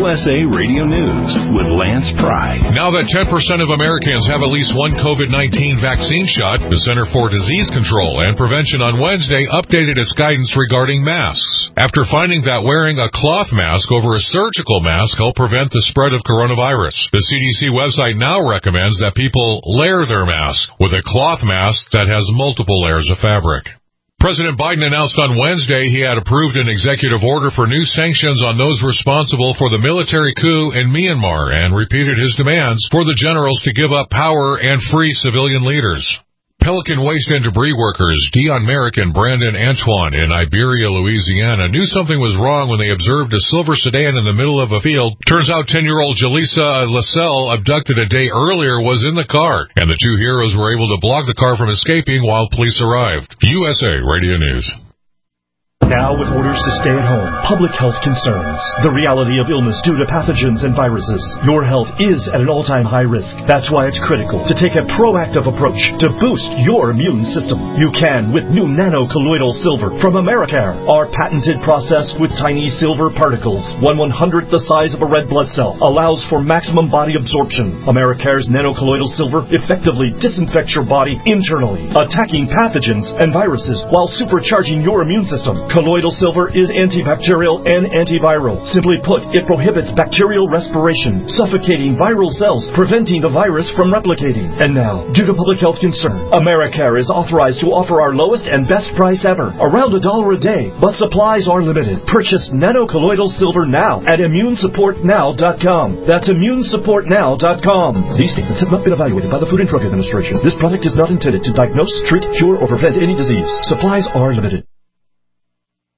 USA Radio News with Lance Pry. Now that 10% of Americans have at least one COVID-19 vaccine shot, the Center for Disease Control and Prevention on Wednesday updated its guidance regarding masks. After finding that wearing a cloth mask over a surgical mask helped prevent the spread of coronavirus, the CDC website now recommends that people layer their mask with a cloth mask that has multiple layers of fabric. President Biden announced on Wednesday he had approved an executive order for new sanctions on those responsible for the military coup in Myanmar and repeated his demands for the generals to give up power and free civilian leaders. Pelican waste and debris workers Dion Merrick and Brandon Antoine in Iberia, Louisiana knew something was wrong when they observed a silver sedan in the middle of a field. Turns out 10-year-old Jaleesa Lascelle, abducted a day earlier, was in the car, and the two heroes were able to block the car from escaping while police arrived. USA Radio News. Now with orders to stay at home, public health concerns, the reality of illness due to pathogens and viruses, your health is at an all-time high risk. That's why it's critical to take a proactive approach to boost your immune system. You can with new nano-colloidal silver from Americare. Our patented process with tiny silver particles, 1/100th the size of a red blood cell, allows for maximum body absorption. Americare's nano-colloidal silver effectively disinfects your body internally, attacking pathogens and viruses while supercharging your immune system. Colloidal silver is antibacterial and antiviral. Simply put, it prohibits bacterial respiration, suffocating viral cells, preventing the virus from replicating. And now, due to public health concern, Americare is authorized to offer our lowest and best price ever, around $1 a day, but supplies are limited. Purchase nano-colloidal silver now at immunesupportnow.com. That's immunesupportnow.com. These statements have not been evaluated by the Food and Drug Administration. This product is not intended to diagnose, treat, cure, or prevent any disease. Supplies are limited.